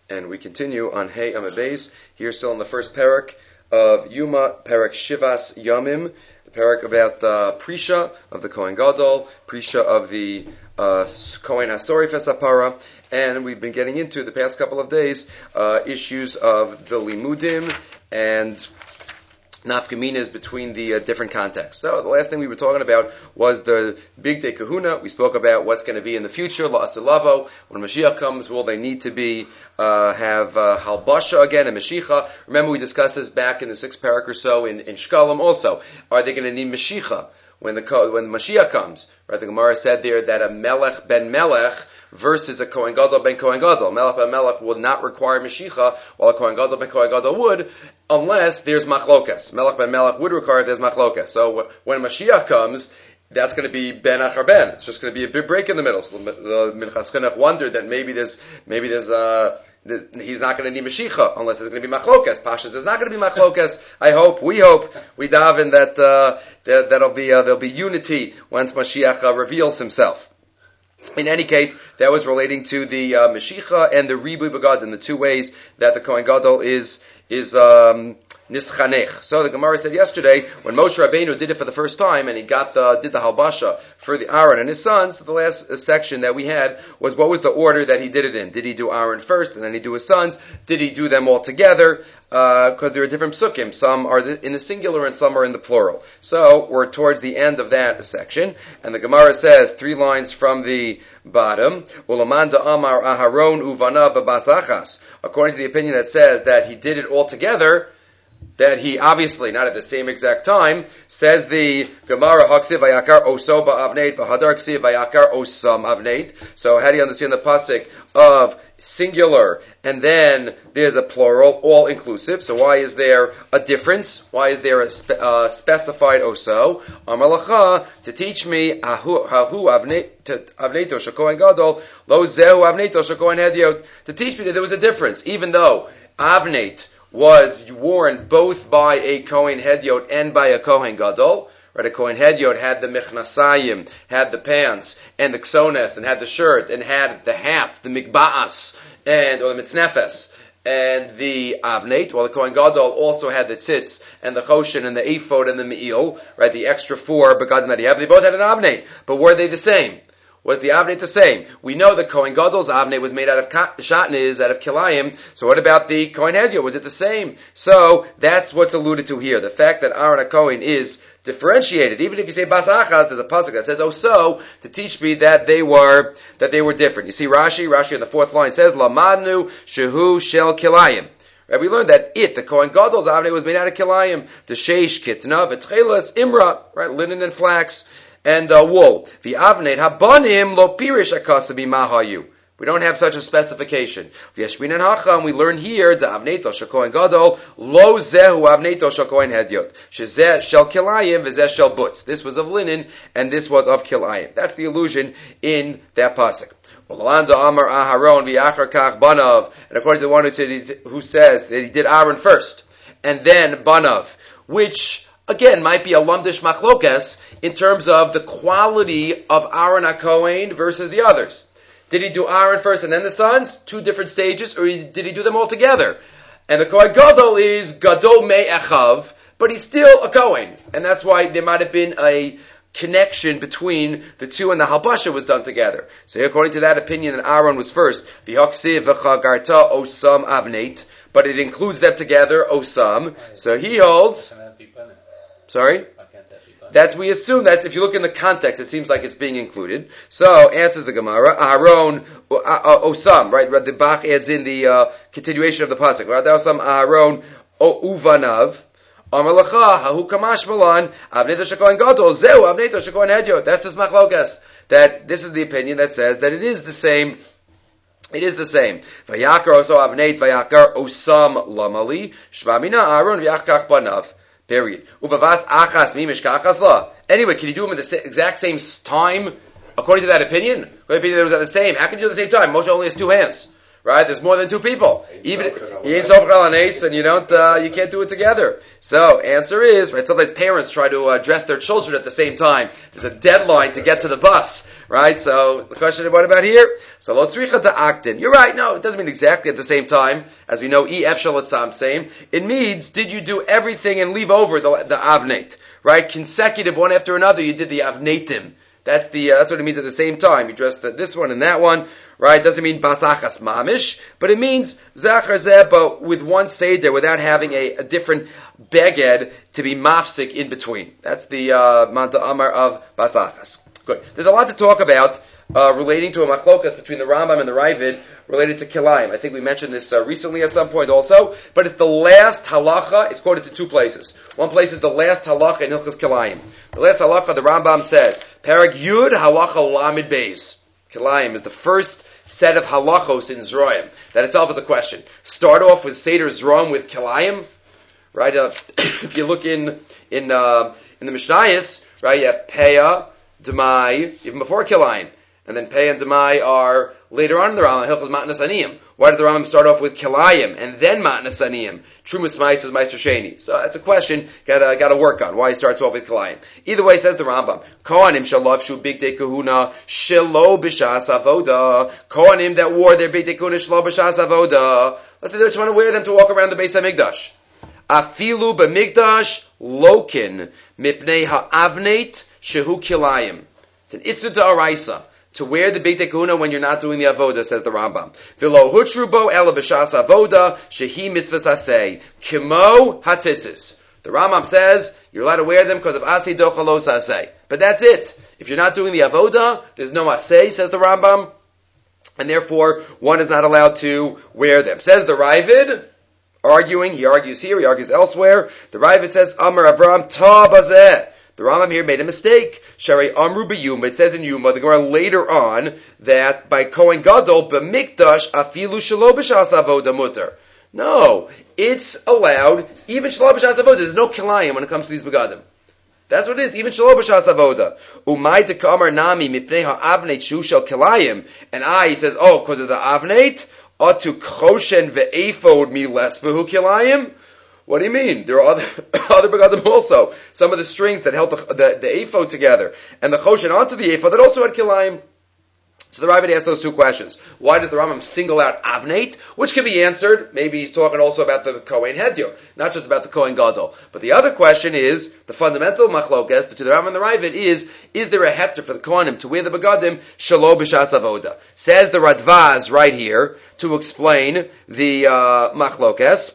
And we continue on Hey Amabez. Here still in the first parak of Yuma, parak Shivas Yamim, the parak about Prisha of the Kohen Gadol, Prisha of the Kohen Hasori Fesapara, and we've been getting into the past couple of days issues of the Limudim and nafkaminas between the different contexts. So the last thing we were talking about was the Big Day Kahuna. We spoke about what's going to be in the future, La'asilavo. When Mashiach comes, will they need to be have halbasha again and Mashiach? Remember we discussed this back in the 6th parak or so in Shkalim also. Are they going to need Mashiach when Mashiach comes? Right? The Gemara said there that a Melech ben Melech versus a Kohen Gadol ben Kohen Gadol. Melech ben Melech would not require Mashiach, while a Kohen Gadol ben Kohen Gadol would, unless there's machlokas. Melech ben Melech would require if there's machlokas. So when Mashiach comes, that's going to be ben achar ben. It's just going to be a big break in the middle. So the Minchas Chinuch wondered that maybe there's he's not going to need Mashiach unless there's going to be machlokas. Pashas, there's not going to be machlokas. We hope, we daven that there'll be unity once Mashiach reveals himself. In any case, that was relating to the Mashiach and the Ribuy Begadim, the two ways that the Kohen Gadol is nischanech. So the Gemara said yesterday, when Moshe Rabbeinu did it for the first time, and he did the halbasha for the Aaron and his sons, the last section that we had was what was the order that he did it in. Did he do Aaron first, and then he do his sons? Did he do them all together? Because there are different psukim. Some are in the singular and some are in the plural. So we're towards the end of that section, and the Gemara says 3 lines from the bottom, Ulamanda Amar Aharon Uvana Babasachas. According to the opinion that says that he did it all together, that he obviously, not at the same exact time, says the Gemara, Haksiv Vayakar Oso Ba'avneit, V'hadar Ksiv Vayakar Osam Avneit. So how do you understand the pasuk of singular, and then there's a plural, all inclusive? So why is there a difference? Why is there a specified Oso? Amar Lacha, to teach me, Hahu Avneito Shakohen Gadol, Lo Zehu Avneito Shakohen Hediot. To teach me that there was a difference, even though Avneit was worn both by a Kohen Hediot and by a Kohen Gadol. Right, a Kohen Hediot had the Michnasayim, had the pants, and the Ksones, and had the shirt, and had the hat, the Mikba'as, or the Mitznefes, and the Avneit, while the Kohen Gadol also had the Tzitz, and the Choshen, and the Ephod, and the Me'il, right, the extra 4 Begadim that he had. They both had an Avneit, but were they the same? Was the Avneit the same? We know that Kohen Gadol's Avneit was made out of Shatnez, out of Kilayim. So what about the Kohen Hediot? Was it the same? So that's what's alluded to here. The fact that Aaron HaKohen is differentiated. Even if you say Bas Achaz, there's a pasuk that says, so, to teach me that they were different. You see Rashi in the 4th line says, Lamadnu Shehu Shel Kilayim. Right, we learned that the Kohen Gadol's Avneit was made out of Kilayim. The Sheish, Kitna, V'tchelas, Imra, right, linen and flax, and wool. The Avneit habanim lo pirish akasabi mahayu. We don't have such a specification. V'yashmin and hacham, we learn here the Avneito shakohen gadol lo zehu Avneito shakohen hediot. Shezeh shel kilayim v'zeh shel butz. This was of linen and this was of kilayim. That's the allusion in that pasuk. Ulanda Amar Aharon v'yachar kach banav. And according to the one who says that he did Aaron first and then banav, which again might be a lumdish machlokas in terms of the quality of Aaron HaKohen versus the others. Did he do Aaron first and then the sons? 2 different stages, or did he do them all together? And the Kohen Gadol is Gadol Me'echav, but he's still a Kohen. And that's why there might have been a connection between the 2 and the halbasha was done together. So according to that opinion, that Aaron was first. V'haksiv v'chagarta osam avneit, but it includes them together, osam. So he holds... Sorry? We assume that if you look in the context, it seems like it's being included. So, answers the Gemara, Aharon, Osam, right? The Bach adds in the continuation of the pasuk. Osam, Aharon, Uvanav, Amar Lacha, Hahu Kamash Malan, Avneito Shakohen Gadol, Zeu, Avneito Shakohen Hediot. That's this machlokas. That this is the opinion that says that it is the same. It is the same. Vayakar also Avneit, Vayakar Osam Lamali, Shvamina Aharon, Vayakach Banav. Period. Uvavas achas mi mishkachas la. Anyway, can you do them at the exact same time? According to that opinion? According to the opinion, they was at the same. How can you do it at the same time? Moshe only has 2 hands. right? There's more than two people. Even you ain't sofer al anes, and you can't do it together. So, answer is, right, sometimes parents try to dress their children at the same time. There's a deadline to get to the bus, right? So, the question is, what about here? So, lo tzricha ta'aktin. You're right, no, it doesn't mean exactly at the same time. As we know, ef shel atzam same. It means, did you do everything and leave over the avnate? Right? Consecutive, one after another, you did the avnetim. That's what it means at the same time. You dressed this one and that one, right? Doesn't mean basachas mamish, but it means zachar zeh, but with one seder, without having a different beged to be mafsik in between. That's the manta amar of basachas. Good. There's a lot to talk about relating to a machlokas between the Rambam and the Ravid related to kilayim. I think we mentioned this recently at some point also, but it's the last halacha. It's quoted to two places. One place is the last halacha in Hilchos Kilayim. The last halacha, the Rambam says, Perek Yud halacha Lamed Beis. Kilayim is the first set of halachos in Zroim. That itself is a question. Start off with Seder Zroim with kilayim, right? If you look in the Mishnayos, right, you have Peah, Demai, even before kilayim. And then Pei and Demai are later on in the Rambam, Hilchos Matnas Aniyim. Why did the Rambam start off with Kilayim and then Matnas Aniyim? Trumas Ma'aser Ma'aser Sheni. So that's a question gotta work on. Why he starts off with Kilayim. Either way, says the Rambam, Kohanim shalavshu bigdei kahuna shelo b'shas avoda. Kohanim that wore their bigdei kahuna shelo b'shas avoda. Let's say they just want to wear them to walk around the Beis HaMikdash. Afilu b'mikdash lokin mipnei ha'avneit shehu Kilayim. It's an Isur D'Oraisa. To wear the bigdei kahuna when you're not doing the avoda, says the Rambam. V'lo hutru bo ela b'shas avoda shehi mitzvahs aseh kimo hatzitzis. The Rambam says you're allowed to wear them because of aseh dochalos aseh. But that's it. If you're not doing the avoda, there's no aseh, says the Rambam, and therefore one is not allowed to wear them. Says the Ravid, he argues here, he argues elsewhere. The Ravid says Amar Avram ta bazeh. The Rambam here made a mistake. Sharei Amru b'Yuma. It says in Yuma, the Gemara later on, that by Kohen Gadol b'Mikdash afilu shelo b'shas avoda muter. No, it's allowed even shelo b'shas avoda. There's no kilayim when it comes to these begadim. That's what it is. Even shelo b'shas avoda. Umay dekamar nami mipnei ha'avneit shu shel kilayim. And he says, because of the avneit, atu choshen ve'efod mi les v'hu kilayim. What do you mean? There are other begadim also. Some of the strings that held the ephod together and the choshen onto the ephod that also had kilayim. So the Ravid asked those two questions. Why does the Rambam single out avneit? Which can be answered. Maybe he's talking also about the Kohen Hedyo, not just about the Kohen Gadol. But the other question is, the fundamental machlokes between the Rambam and the Ravid is there a heter for the Kohanim to wear the begadim shelo b'shas avoda? Says the Radvaz right here to explain the machlokes.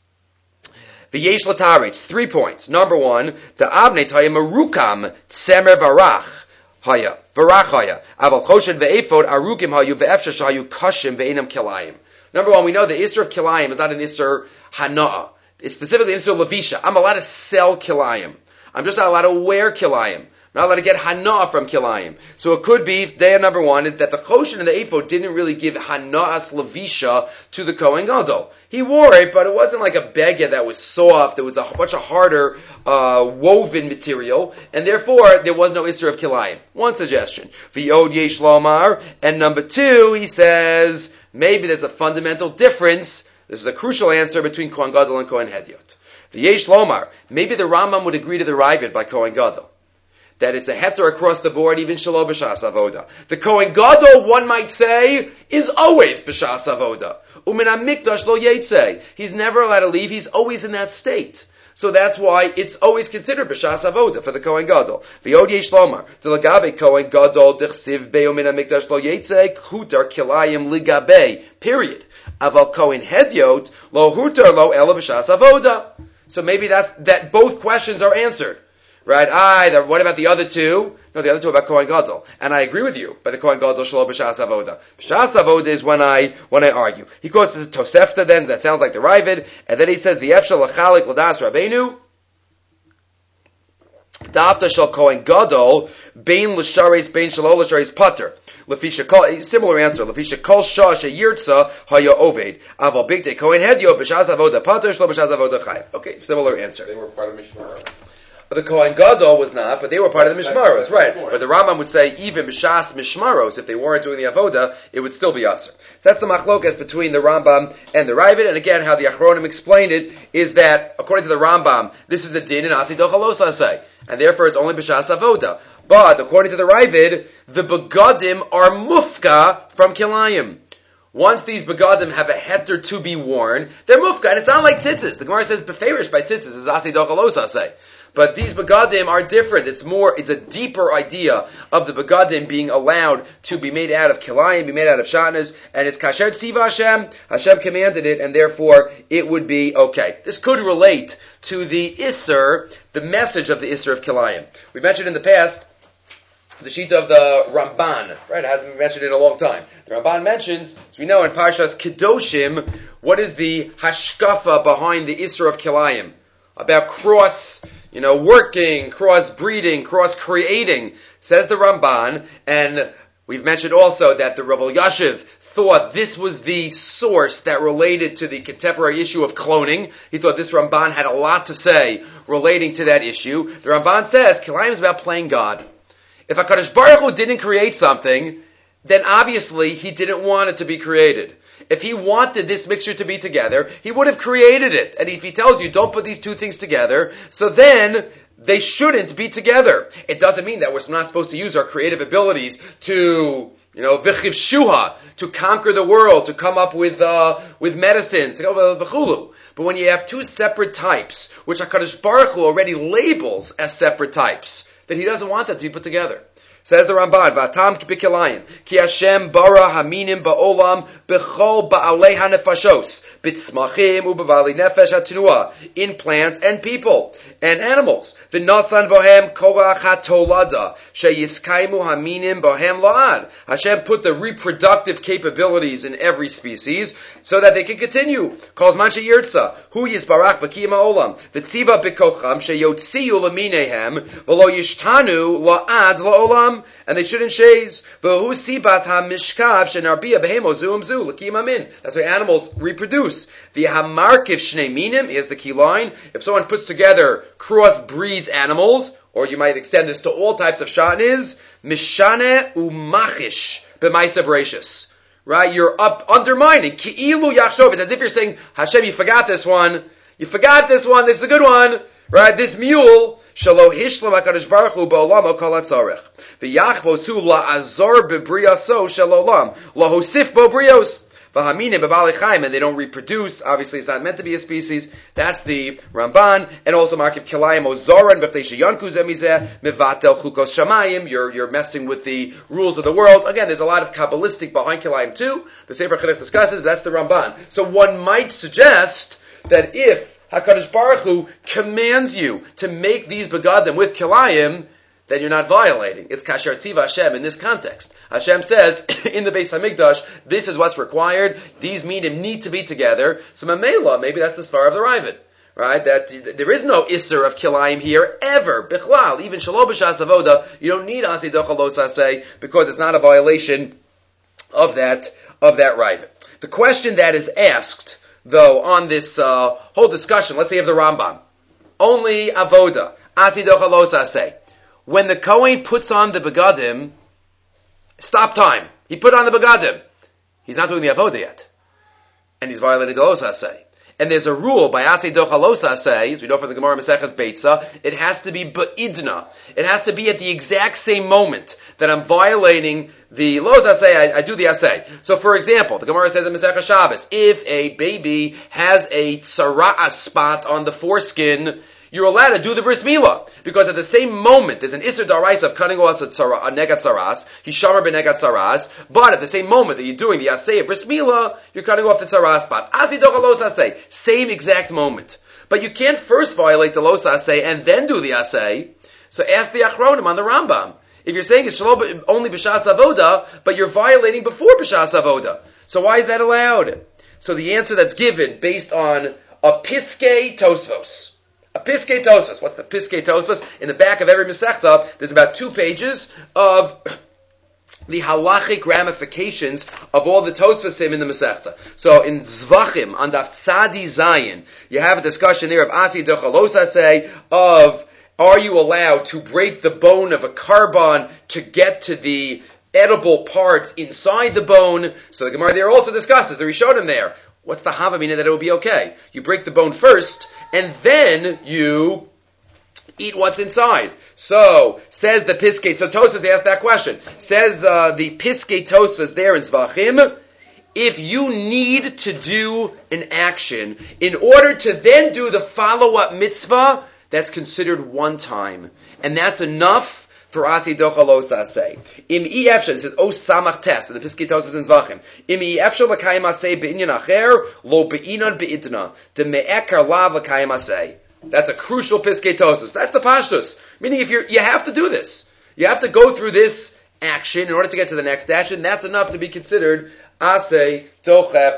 V'yesh l'taretz, 3 points. Number one, the avneit haya merukam tsemer varach haya aval choshen ve'efod arukim hayu ve'efsha shayu kashim ve'enam kilayim. Number one, we know the Isser of kilayim is not an Isser hana'ah. It's specifically an Isser levisha. I'm allowed to sell kilayim. I'm just not allowed to wear kilayim. I'm not allowed to get hana'ah from kilayim. So it could be, day number one, is that the choshen and the ephod didn't really give hana'as levisha to the Kohen Gadol. He wore it, but it wasn't like a beged that was soft. It was a much harder woven material, and therefore there was no Isser of kilayim. One suggestion. V'yod yesh lomar. And number two, he says, maybe there's a fundamental difference. This is a crucial answer between Kohen Gadol and Kohen Hedyot. V'yesh lomar. Maybe the Rambam would agree to the Ravid by Kohen Gadol, that it's a heter across the board, even shelo b'shas avoda. The Kohen Gadol, one might say, is always b'shas avoda. Umin hamikdash lo yetzei. He's never allowed to leave. He's always in that state. So that's why it's always considered b'shas avoda for the Kohen Gadol. V'yod yesh lomar. D'lagabe Kohen Gadol d'chsiv beo min hamikdash lo yetzei chutar kilayim ligabe. Period. Aval Kohen Hedyot lo hutar lo ela b'shas avoda. So maybe that both questions are answered. Right? What about the other two? No, the other two are about Kohen Gadol. And I agree with you, by the Kohen Gadol shelo b'shas avoda. B'shas avoda is when I argue. He quotes the Tosefta then, that sounds like the Ravid, and then he says, V'yefshel l'chalik l'das Rabbeinu, Da'afta shel Kohen Gadol, bein l'shareis, bein shelo l'shareis pater. Similar answer. Lefisha kol shah sheyirtza haya oved. Aval bigdei Kohen Hedyo b'shas avoda pater shelo b'shas avoda chayav. Okay, similar answer. They were part of Mishmar. The Kohen Gadol was not, but they were part of the Mishmaros, right? But the Rambam would say, even B'shas Mishmaros, if they weren't doing the Avoda, it would still be Aser. So that's the machlokas between the Rambam and the Ravid. And again, how the Achronim explained it is that, according to the Rambam, this is a din in Asi Docha Lo Saseh, and therefore it's only B'Shas Avoda. But according to the Ravid, the begadim are mufka from kilayim. Once these begadim have a heter to be worn, they're mufka, and it's not like tzitzis. The Gemara says beferish by tzitzis is Asi Docha Lo Saseh. But these begadim are different. It's a deeper idea of the begadim being allowed to be made out of kilayim, be made out of shatnas, and it's kasher tziva Hashem. Hashem commanded it, and therefore it would be okay. This could relate to the Isser, the message of the Isser of kilayim. We mentioned in the past the sheet of the Ramban, right? It hasn't been mentioned in a long time. The Ramban mentions, as we know in Parshas Kedoshim, what is the hashkafa behind the Isser of kilayim? About working, cross-breeding, cross-creating, says the Ramban, and we've mentioned also that the Rav Elyashiv thought this was the source that related to the contemporary issue of cloning. He thought this Ramban had a lot to say relating to that issue. The Ramban says, Kilayim is about playing God. If HaKadosh Baruch Hu didn't create something, then obviously he didn't want it to be created. If he wanted this mixture to be together, he would have created it. And if he tells you, don't put these two things together, so then they shouldn't be together. It doesn't mean that we're not supposed to use our creative abilities to, v'chiv shuha, to conquer the world, to come up with medicines, v'chulu. But when you have two separate types, which HaKadosh Baruch Hu already labels as separate types, then he doesn't want that to be put together. Says the Ramban, V'atam kipikilayim, ki Hashem bara haminim ba'olam b'chol ba'alei hanefashos, b'tzmachim u'b'ba'alei nefesh ha'tnuah, in plants and people and animals. V'nasan bohem korach ha'tolada, sheyiskaimu haminim bohem la'ad. Hashem put the reproductive capabilities in every species so that they can continue. Calls manche yirtza, hu yisbarach b'kiyim ha'olam, v'tziva b'kocham sheyotziu l'minehem, v'lo yishtanu la'ad la'olam, and they shouldn't shades. That's why animals reproduce. The hamarkiv shnei minim is the key line. If someone puts together cross-breeds animals, or you might extend this to all types of shatnez, mishane umachish b'maisav reishis. Right? You're undermining. Ki'ilu yachshov. It's as if you're saying, Hashem, you forgot this one. You forgot this one. This is a good one. Right? This mule, Shalo hishlam HaKadosh Baruch Hu ba'olamo kol hatzarech. V'yachbosu la'azor b'briyaso shalolam. Lahosif bo brios. V'hamine b'balei chaim. And they don't reproduce. Obviously, it's not meant to be a species. That's the Ramban. And also, Markiv Kilayim Ozoran b'chtei sheyanku zemizeh mevatel chukos shamayim. You're messing with the rules of the world. Again, there's a lot of Kabbalistic behind Kilayim too. The Sefer Chinuch discusses, that's the Ramban. So one might suggest that if HaKadosh Baruch Hu commands you to make these begadim with kilayim, then you're not violating. It's kasher tziva Hashem in this context. Hashem says, in the Beis HaMikdash, this is what's required. These minim need to be together. So Mamela, maybe that's the svar of the Ravid. Right? That there is no isser of kilayim here, ever. Bichlal, even shalo b'shas avoda, you don't need asi docha lo saseh, because it's not a violation of that Ravid. The question that is asked, though, on this whole discussion, let's say of the Rambam, only avoda, asi docha lo saseh. When the Kohen puts on the begadim, stop time. He put on the begadim. He's not doing the avoda yet. And he's violating the lo saseh. And there's a rule by asi docha lo saseh, as we know from the Gemara Maseches Beitza, it has to be ba'idna. It has to be at the exact same moment that I'm violating the lo saseh, I do the aseh. So for example, the Gemara says in Maseches Shabbos, if a baby has a tzara'ah spot on the foreskin, you're allowed to do the bris milah. Because at the same moment, there's an isser daraisa of cutting off a negat saras, hishamar b'negat saras, but at the same moment that you're doing the aseh of bris milah, you're cutting off the tzarah spot. Asi docha lo saseh, same exact moment. But you can't first violate the lo saseh and then do the aseh. So ask the Achronim on the Rambam. If you're saying it's shalom only b'shas avoda, but you're violating before b'shas avoda. So why is that allowed? So the answer that's given based on a Piskei Tosfos. A Piskei Tosfos. What's the Piskei Tosfos? In the back of every Masechta, there's about 2 pages of the halachic ramifications of all the Tosfosim in the Masechta. So in Zvachim, on Daf Tzadi Zayin, you have a discussion there of Asi Docha Lo Saseh, of are you allowed to break the bone of a carbon to get to the edible parts inside the bone. So the Gemara there also discusses, the Rishonim there. What's the Havamina that it will be okay? You break the bone first, and then you eat what's inside. So, says the Piskei, so Tosfos asked that question. Says the Piskei Tosfos there in Zvachim, if you need to do an action in order to then do the follow-up mitzvah, that's considered one time. And that's enough for Asi Docha Lo Saseh. Im Efshel, it says, O Samach Tes, in the Piskei Tosfos in Zvachim. Im Efshel l'kayim aseh be'inyan acher, lo be'inan be'itna. De me'ekar lav l'kayim aseh. That's a crucial Piskei Tosfos. That's the Pashtus. Meaning you have to do this. You have to go through this action in order to get to the next action. That's enough to be considered Aseh Docha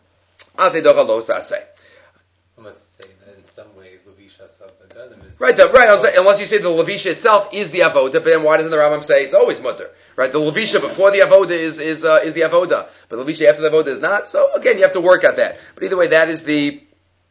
Lo Saseh. Unless you say that in some way Levisha Savadah is right. Unless you say the Levisha itself is the Avoda, but then why doesn't the Rambam say it's always mutter? Right? The Levisha before the Avoda is the Avoda, but the Levisha after the Avoda is not. So again, you have to work at that. But either way, that is the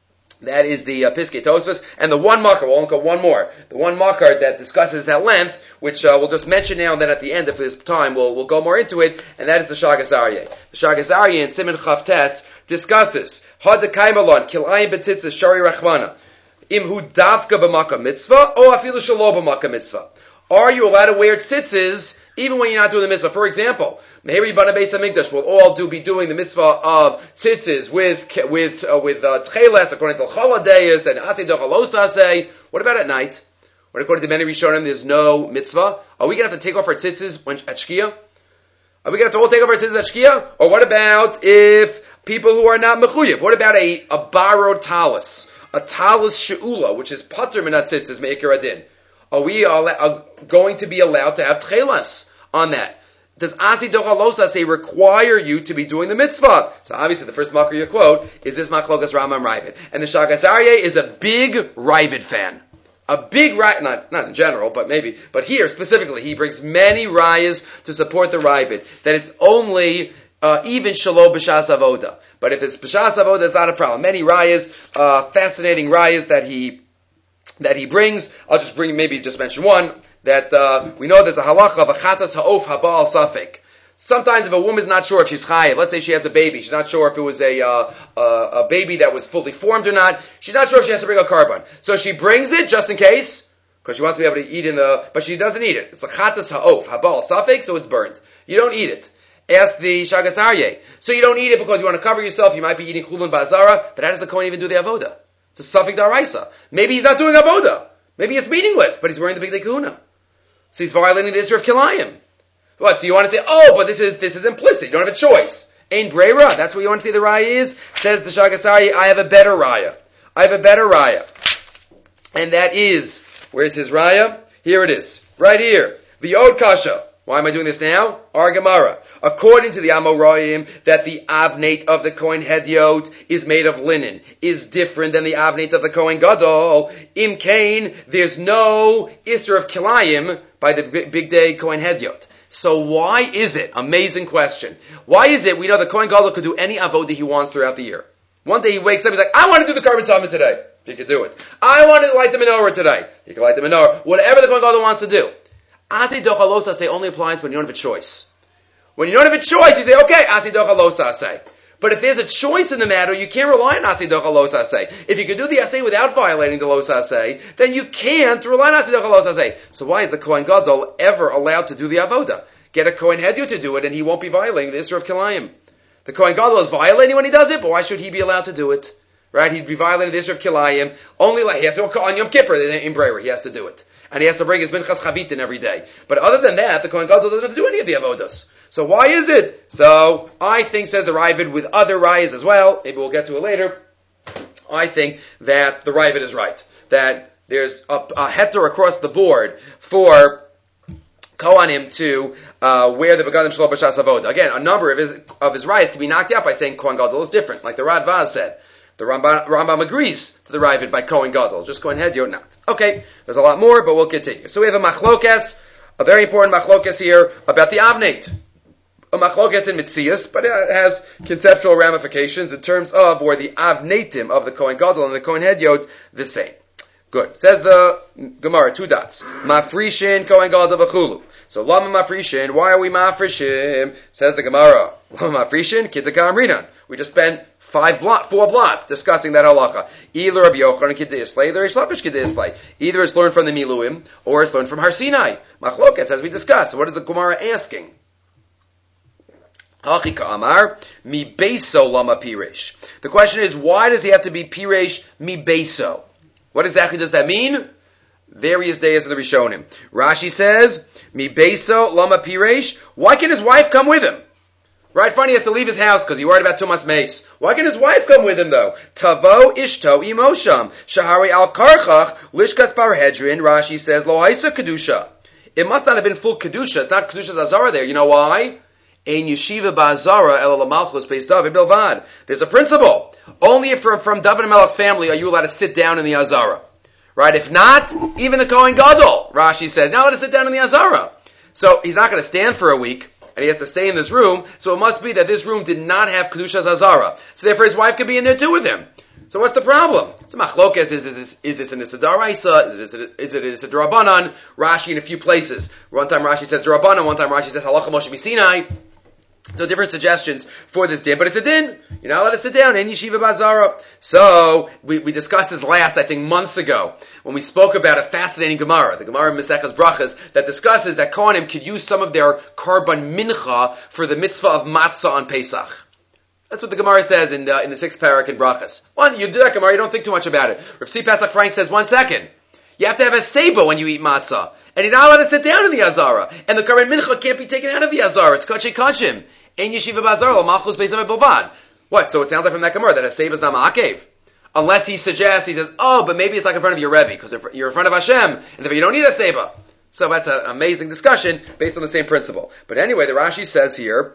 Piskei Tosfos, and the one makar, we'll only go one more, the one makar that discusses at length, which we'll just mention now, and then at the end, if there's time, we'll go more into it, and that is the Shagas Aryeh. The Shagas Aryeh in Siman Chavtes discusses, Hadakaimalon, Kilayim B'tzitzah Shari Rachmana, Imhu Davka B'Maka Mitzvah, O Afilu Shalo B'Maka Mitzvah. Are you allowed to wear tzitzis even when you're not doing the mitzvah? For example, Meheri Bana Beis HaMikdash will all be doing the mitzvah of tzitzis with tcheles according to Choladeus and Aseh Docha Lo Saseh. What about at night? When according to many Rishonim there's no mitzvah? Are we going to have to take off our tzitzis at Shkia? Are we going to have to all take off our tzitzis at Shkia? Or what about if people who are not mechuyev? What about a borrowed talis? A talis she'ula, which is pater min tzitzis me'ikar adin? Are we going to be allowed to have tchelas on that? Does Asi Docha Lo Saseh require you to be doing the mitzvah? So obviously the first makar you quote is this Machlokas Rambam Ravid. And the Shagas Aryeh is a big Ravid fan. A big Ravid, not in general, but here specifically, he brings many rayas to support the Ravid. That it's only even Shalom B'Shas Avoda. But if it's B'Shas Avoda, it's not a problem. Many rayas, fascinating rayas that he brings. I'll just mention one, that we know there's a halacha of a chatas ha'of ha'ba'al safek. Sometimes if a woman's not sure if she's chayav, let's say she has a baby, she's not sure if it was a baby that was fully formed or not, she's not sure if she has to bring a carbon. So she brings it just in case, because she wants to be able to eat but she doesn't eat it. It's a chatas ha'of ha'ba'al safek, so it's burnt. You don't eat it. Ask the Shagas Aryeh. So you don't eat it because you want to cover yourself, you might be eating chulun ba'azara, but how does the Kohen even do the avoda? It's a Safek Daraisa. Maybe he's not doing Avoda. Maybe it's meaningless, but he's wearing the Big Day Kahuna. So he's violating the Isra of Kilayim. What? So you want to say, but this is implicit. You don't have a choice. Ain Breira. That's what you want to say the Raya is? Says the Shagas Aryeh, I have a better Raya. And that is, where's his Raya? Here it is. Right here. V'yod Kasha. Why am I doing this now? Our Gemara. According to the Amoraim, that the avnate of the Kohen Hedyot is made of linen, is different than the avnate of the Kohen Gadol. Im Kain, there's no Isser of Kilayim by the big day Kohen Hedyot. So why is it? Amazing question. Why is it we know the Kohen Gadol could do any avodah he wants throughout the year? One day he wakes up, he's like, I want to do the Karban Tamid today. He could do it. I want to light the menorah today. He can light the menorah. Whatever the Kohen Gadol wants to do. Ati Docha Lo Saseh only applies when you don't have a choice. When you don't have a choice, you say, okay, Ati Docha Lo Saseh. But if there's a choice in the matter, you can't rely on Ati Docha Lo Saseh. If you can do the Aseh without violating the Lo Saseh, then you can't rely on Ati Docha Lo Saseh. So why is the Kohen Gadol ever allowed to do the Avoda? Get a Kohen Hedyot to do it, and he won't be violating the Isra of Kilayim. The Kohen Gadol is violating when he does it, but why should he be allowed to do it? Right? He'd be violating the Isra of Kilayim. Only he has to go on Yom Kippur in Breira, he has to do it. And he has to bring his Minchas Chavitin every day. But other than that, the Kohen Gadol doesn't have to do any of the Avodas. So why is it? So, I think, says the Ravid, with other Rayas as well, maybe we'll get to it later, I think that the Ravid is right. That there's a heter across the board for Kohanim to wear the Begadim Shelo B'Shas Avoda. Again, a number of his Rayas can be knocked out by saying Kohen Gadol is different, like the Radvaz said. The Rambam agrees to the Ravid by Kohen Gadol. Just Kohen Hedyot not. Okay, there's a lot more, but we'll continue. So we have a machlokes, a very important machlokes here about the avnate. A machlokes in Mitzias, but it has conceptual ramifications in terms of where the avnatim of the Kohen Gadol and the Kohen Hedyot the same. Good. Says the Gemara, 2 dots. Mafrishin Kohen Gadol v'chulu. So lama mafrishin, why are we mafrishim? Says the Gemara. Lama mafrishin, kiddaka amrinan. We just spent 4 blot discussing that halacha. Either Rabbi Yochanan Kidei Islay, either Reish Lakish Kidei Islay. Either it's learned from the Miluim, or it's learned from Har Sinai. Machlokes, as we discussed. So what is the Gemara asking? Hachi ka'amar, mi beso lama piresh. The question is, why does he have to be piresh mi beso? What exactly does that mean? Various days of the Rishonim. Rashi says, mi beso lama piresh. Why can his wife come with him? Right, fine, he has to leave his house because he's worried about Tumas Meis. Why can his wife come with him though? Tavo ishto imosham. Shahari al karchach, lishkas parhedrin, Rashi says, lo haisa kedusha. It must not have been full kedusha. It's not kedusha zazara there. You know why? Ein yeshiva ba'azara el lamalchus beis David bilvad. There's a principle. Only if from David and Melech's family are you allowed to sit down in the azara. Right? If not, even the Kohen Gadol, Rashi says, you're not allowed to sit down in the azara. So he's not going to stand for a week. And he has to stay in this room, so it must be that this room did not have Kedusha Zazara. So therefore his wife could be in there too with him. So what's the problem? It's a machlokes, is this in the Sidaraisa? Is it a Darabanan? Rashi in a few places. One time Rashi says Darabanan, one time Rashi says Halacha Moshe Misinai. So different suggestions for this din, but it's a din. You're not allowed to sit down in Yeshiva Bazara. So we discussed this last, I think, months ago when we spoke about a fascinating Gemara, the Gemara in Maseches Brachas, that discusses that Kohanim could use some of their Karban Mincha for the mitzvah of matzah on Pesach. That's what the Gemara says in the 6th parak in Brachas. One, you do that Gemara, you don't think too much about it. Rav Tzvi Pesach Frank says, 1 second. You have to have a seba when you eat matzah. And you're not allowed to sit down in the Azara. And the Karban Mincha can't be taken out of the Azara. It's Kachei Kachim. In Yeshiva Bazar, Malchus Beis Bovad. What? So it sounds like from that Gemara that a save is not ma'akev. Unless he suggests, he says, oh, but maybe it's like in front of your Rebbe, because you're in front of Hashem, and you don't need a seva. So that's an amazing discussion based on the same principle. But anyway, the Rashi says here,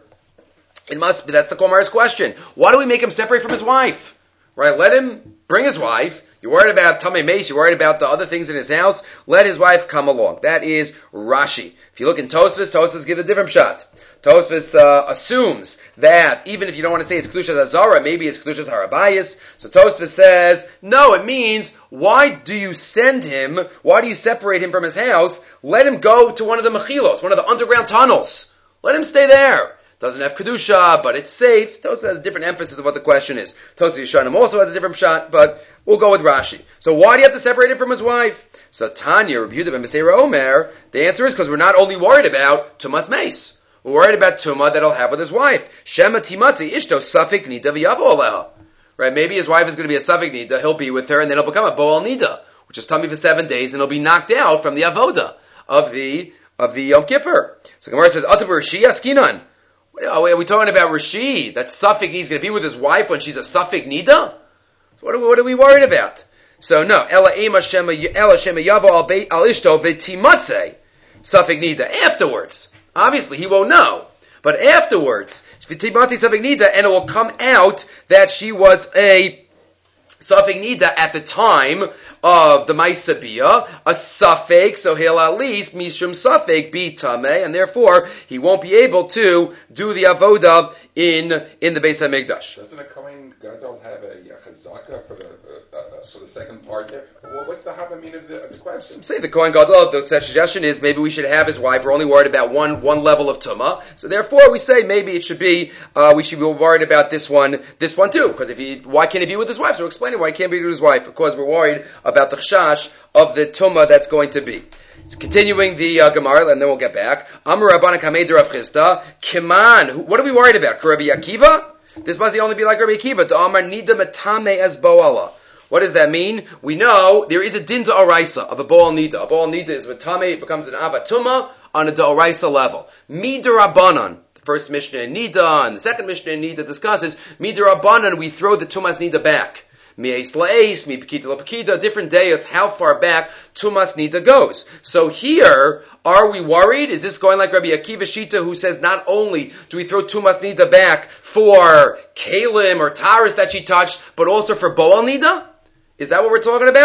it must be, that's the Komar's question. Why do we make him separate from his wife? Right? Let him bring his wife. You're worried about Tamei Meis, you're worried about the other things in his house. Let his wife come along. That is Rashi. If you look in Tosfos give a different shot. Tosfos assumes that even if you don't want to say it's Kedushas Azara, maybe it's Kedushas Harabayas. So Tosfos says, no, it means, why do you send him, why do you separate him from his house? Let him go to one of the Mechilos, one of the underground tunnels. Let him stay there. Doesn't have Kedusha, but it's safe. Tosfos has a different emphasis of what the question is. Tosfos Yeshanim also has a different shot, but we'll go with Rashi. So why do you have to separate him from his wife? So Tanya, Rabbi Yehuda ben Meseira Omer, the answer is because we're not only worried about Tumas Meis. We're worried about Tumah that he'll have with his wife. Shema Timatzi Ishto Safik Nida V'Yavo Aleha. Right, maybe his wife is going to be a Safik Nida, he'll be with her, and then he'll become a Boal Nida, which is tummy for 7 days, and he'll be knocked out from the Avoda of the Yom Kippur. So Gemara says, Atabar Rashi Askinan. Are we talking about Rashi? That Safik Nida is going to be with his wife when she's a Safik Nida? What are we worried about? So no, Ela Shema Yavo Al Ishto V'Timatze Safik Nida. Afterwards. Obviously, he won't know. But afterwards, and it will come out that she was a Safek Nida at the time of the Maisabiyah, a Safek, so he'll at least, Mishum Safek, be Tameh, and therefore, he won't be able to do the Avodah in the Beis HaMikdash. Doesn't a Kohen Gadol have a chazaka for the second part there? Well, what's the Havamina of the question? Say the Kohen Gadol, the suggestion is maybe we should have his wife. We're only worried about one level of Tumah. So therefore we say maybe it should be, we should be worried about this one too. Because why can't he be with his wife? So explaining why he can't be with his wife. Because we're worried about the chashash of the Tumah that's going to be. Continuing the Gemara, and then we'll get back. Amar Rabbanan Kamei Rav Chisda, Kiman. What are we worried about? Rabbi Akiva? This must only be like Rabbi Akiva. To Amar Nida Matame as Boala. What does that mean? We know there is a din to Oraisa of a Boal Nida. A Boal Nida is Matame, it becomes an Avatuma on a Oraisa level. Midarabanan. The first Mishnah in Nida and the second Mishnah in Nida discusses Midarabanan, we throw the Tumas Nida back. Mi'es la'es, mi'pekita la'pekita, different days, how far back Tumas Nida goes. So here, are we worried? Is this going like Rabbi Akiva Shita, who says not only do we throw Tumas Nida back for Kalim or Taras that she touched, but also for Boal Nida? Is that what we're talking about?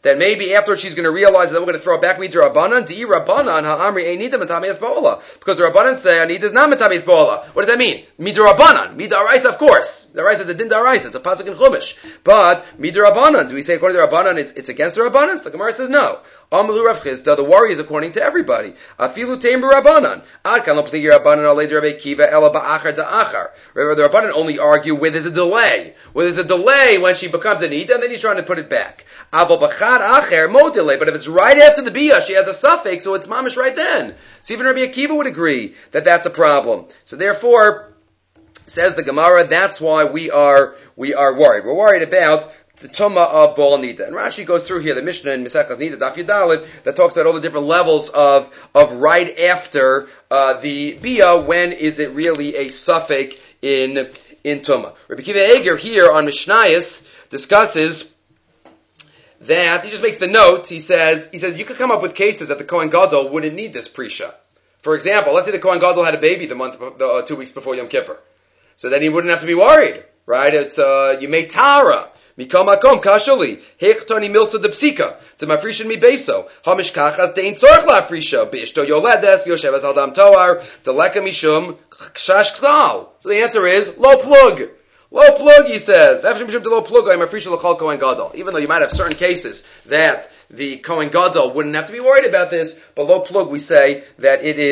that maybe afterwards she's going to realize that we're going to throw it back midrabanan, di rabbanan ha'amri einida matami esbola, because the rabbanan say anida is not matami esbola. What does that mean? Midrabanan, midaraisa, of course. The Daraisa is a din daraisa, it's a pasuk in Chumash. But midrabanan, do we say according to the rabbanan it's against the rabbanan? The Gemara says no. Amalu Rav Chisda, the worry is according to everybody. Afilu teimur rabbanan. Ad kan lo pligi rabbanan alei Rabbi Kiva ela ba'achar da'achar. The rabbanan only argue where there's a delay. Where there's a delay when she becomes a nida, and then he's trying to put it back. Aval b'chad acher mo delay. But if it's right after the biyah, she has a suffix, so it's mamish right then. So even Rabbi Akiva would agree that that's a problem. So therefore, says the Gemara, that's why we are worried. We're worried about the Tumah of Baal Nida. And Rashi goes through here the Mishnah in Mesechus Nida, Daf Yudalid, that talks about all the different levels of right after the Biyah. When is it really a suffix in Tumah? Rabbi Akiva Eger here on Mishnayos discusses that, he just makes the note, he says you could come up with cases that the Kohen Gadol wouldn't need this Prisha. For example, let's say the Kohen Gadol had a baby 2 weeks before Yom Kippur. So then he wouldn't have to be worried, right? It's, you made Tara. Mikal makom kashali hechtoni milsa de psika to mafrishin mi beso hamish kachas dein sorch la frisha bishto yoledes yoshev as aldam toar deleka mishum kshash kdal. So the answer is low plug. Low plug, he says. Low plug. I'm mafrisha l'chol kohen gadol. Even though you might have certain cases that the kohen gadol wouldn't have to be worried about this, but low plug we say that it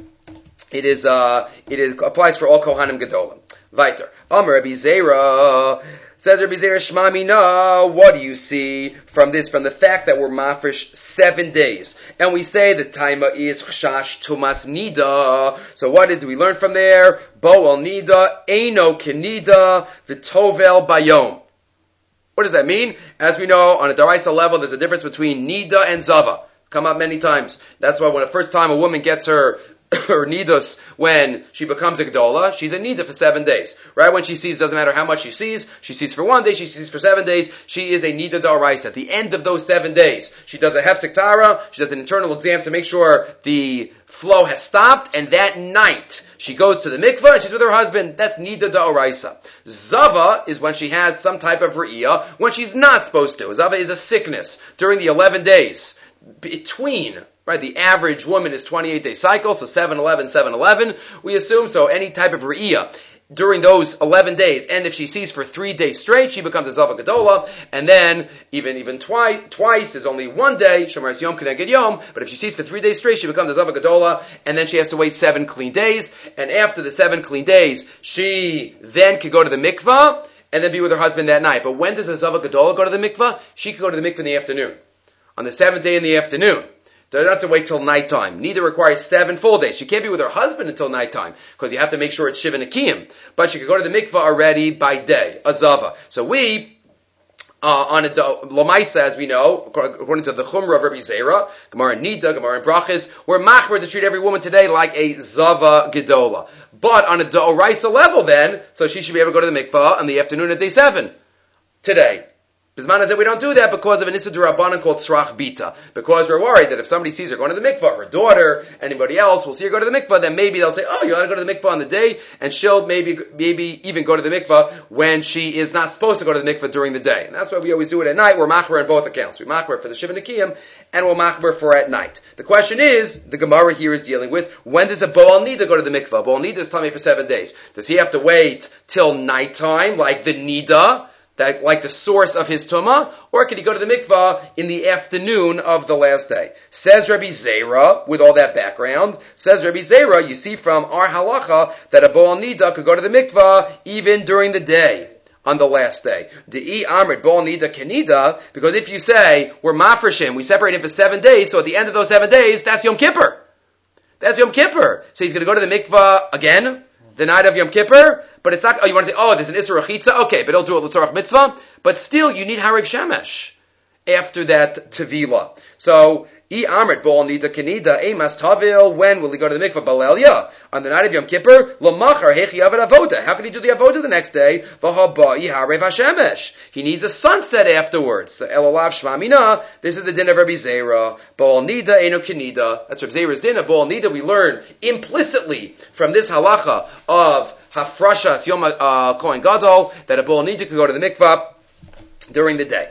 applies for all kohanim gadolim. Weiter. Amar Rabbi Zera. Says Rabbi Zera Shmamina, what do you see from this? From the fact that we're mafresh 7 days. And we say the taima is chshash tumas nida. So what is we learn from there? Boel nida, eino kenida, v'tovel bayom. What does that mean? As we know, on a daraisa level, there's a difference between nida and zava. Come up many times. That's why when the first time a woman gets her nidus, when she becomes a gedola, she's a nida for 7 days. Right? When she sees, doesn't matter how much she sees for 1 day, she sees for 7 days, she is a nida daraisa. At the end of those 7 days, she does a hefsek tara, she does an internal exam to make sure the flow has stopped, and that night, she goes to the mikvah and she's with her husband. That's nida daraisa. Zava is when she has some type of re'iyah, when she's not supposed to. Zava is a sickness during the 11 days between, right, the average woman is 28-day cycle, so 7-11, 7-11, we assume, so any type of re'iyah during those 11 days, and if she sees for 3 days straight, she becomes a Zava Gedola, and then even twice is only 1 day, Shomeres Yom Keneged Yom, but if she sees for 3 days straight, she becomes a Zava Gedola, and then she has to wait 7 clean days, and after the 7 clean days, she then could go to the mikvah, and then be with her husband that night. But when does a Zava Gedola go to the mikvah? She could go to the mikvah in the afternoon. On the 7th day in the afternoon. They don't have to wait till nighttime. Neither requires 7 full days. She can't be with her husband until nighttime, because you have to make sure it's Shiva Nekiyim. But she could go to the mikvah already by day, a Zava. So we, on a Lamaisa, as we know, according to the Chumrah of Rabbi Zera, Gemara Nida, Gemara and Brachis, we're machmer to treat every woman today like a Zava Gedola. But on a D'oraisa level then, so she should be able to go to the mikvah on the afternoon of day 7 today. Bisman is that we don't do that because of an Issa D'Rabbanan called Srach Bita. Because we're worried that if somebody sees her going to the mikvah, her daughter, anybody else will see her go to the mikvah, then maybe they'll say, oh, you ought to go to the mikvah on the day, and she'll maybe even go to the mikvah when she is not supposed to go to the mikvah during the day. And that's why we always do it at night. We're machmer in both accounts. We machmer for the Shiva Nekiyim, and we're machmer for at night. The question is, the Gemara here is dealing with, when does a Baal Nida go to the mikvah? Baal Nida is tummy for 7 days. Does he have to wait till nighttime, like the Nida, that, like the source of his tumah, or can he go to the mikvah in the afternoon of the last day? Says Rabbi Zera, with all that background, says Rabbi Zera, you see from our halacha that a Baal Nida could go to the mikvah even during the day, on the last day. De'i amrit Baal Nida kenida, because if you say, we're mafreshim, we separate him for 7 days, so at the end of those 7 days, that's Yom Kippur. That's Yom Kippur. So he's going to go to the mikvah again, the night of Yom Kippur, but it's not, you want to say, there's an Isra Rachitza, okay, but he'll do it L'tzorach Mitzvah, but still, you need Hariv Shemesh after that Tevila. So, Amrit Baal Nida Kenida, Emas Tavil, when will he go to the mikvah? Balelia, on the night of Yom Kippur, L'machar Hechi Avad Avoda. How can he do the Avoda the next day? V'haba'i Hariv HaShemesh. He needs a sunset afterwards. So, Elalav Shmamina, this is the din of Rabbi Zera. Baal Nida Eino Kenida. That's Rabbi Zera's din of Baal Nida. We learn implicitly from this halacha of Hafrashas Yom Kohen Gadol that a Baal Nida could go to the mikvah during the day.